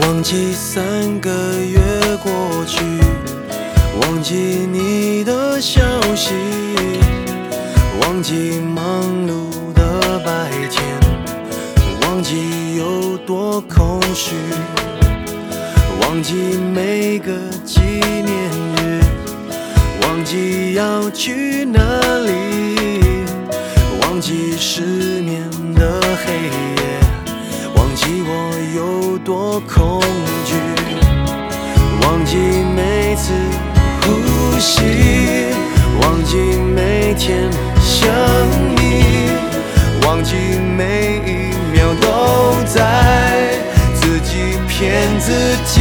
忘记3个月过去，忘记你的消息，忘记忙碌的白天，忘记有多空虚，忘记每个纪念日，忘记要去哪里，忘记失眠的黑夜，忘记我有多恐惧，忘记每次呼吸，忘记每天想你，忘记每一秒都在自己骗自己。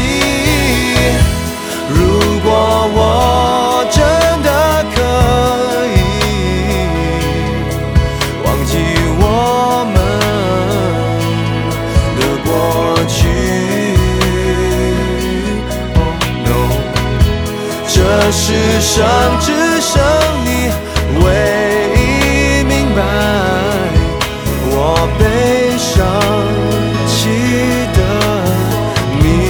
如果我真的可以忘记我们的过去， Oh no， 这世上只剩你唯一明白我悲伤起的秘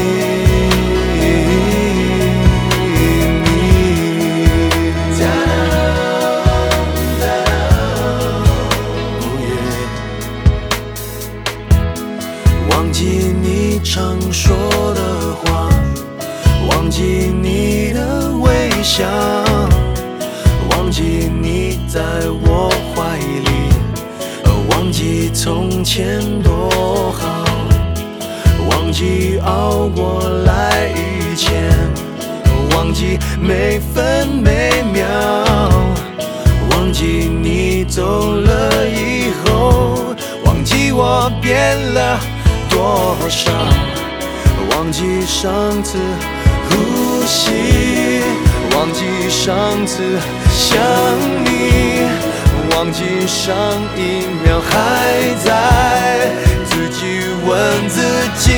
忘记你常说的话，忘记你的微笑，忘记你在我怀里，忘记从前多好，忘记熬过来以前，忘记每分每秒，忘记你走了以后，忘记我变了多少，忘记上次呼吸，忘记上次想你，忘记上一秒还在自己问自己。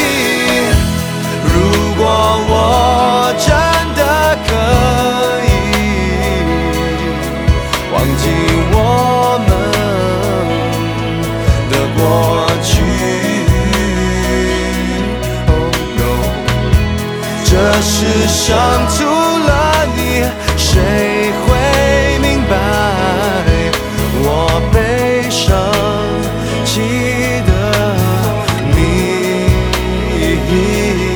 如果我真的可以忘记我们的过去，这世上除了你，谁会明白我悲伤起的秘密？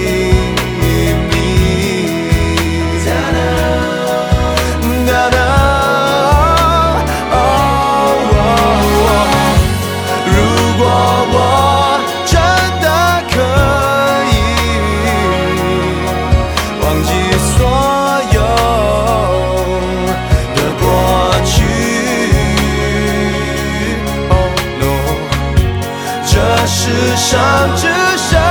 如果我真的可以忘记所有的过去， Oh no， 这世上只剩